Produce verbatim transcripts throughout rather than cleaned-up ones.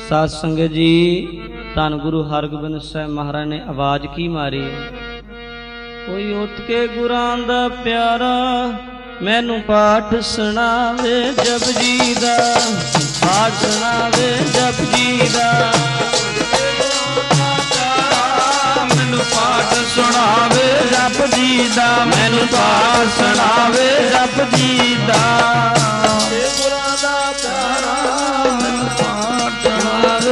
साध संगत जी धन गुरु हरगोबिंद साहिब महाराज ने आवाज की मारी, कोई उठ के गुरां दा प्यारा मैनू पाठ सुनावे जपजी दा, पाठ सुनावे जपजी दा, मैनू पाठ सुनावे जपजी दा, मैनू पाठ सुनावे जपजी दा, गुरां दा प्यारा मैनू पाठ सुनावे।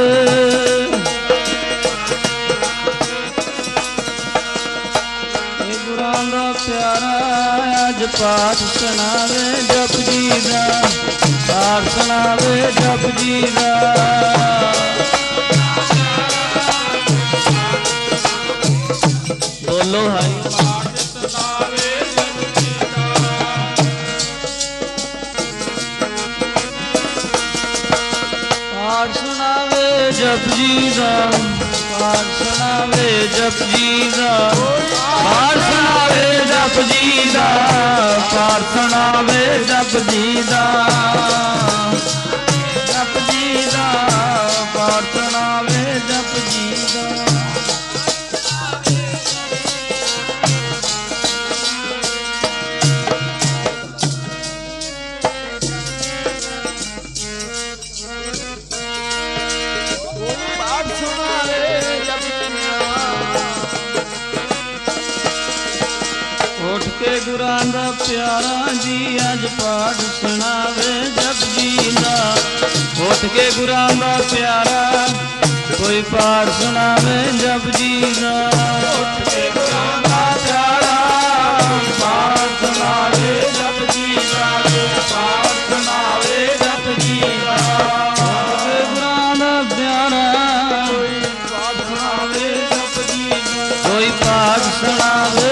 गुरां दा प्यारा अज पाठ सुनावे जपजी दा, पाठ सुनावे जपजी दा, बोलो हाय पाठ सुनावे जपजी दा, पाठ सुनावे जपजी दा, पाठ सुनावे जपजी दा, पाठ सुनावे जपजी दा, पाठ सुनावे जपजी दा, जपजी दा, पाठ सुनावे जपजी दा। उठ के गुरां दा प्यारा जी अज पाठ सुनावे जपजी दा, उठ के गुरां दा प्यारा कोई पाठ सुनावे जपजी दा, उठ के गुरां दा प्यारा पाठ सुनावे जपजी दा, पाठ सुनावे जपजी दा, उठ के गुरां दा प्यारा कोई पाठ सुनावे जपजी दा, कोई पाठ सुनावे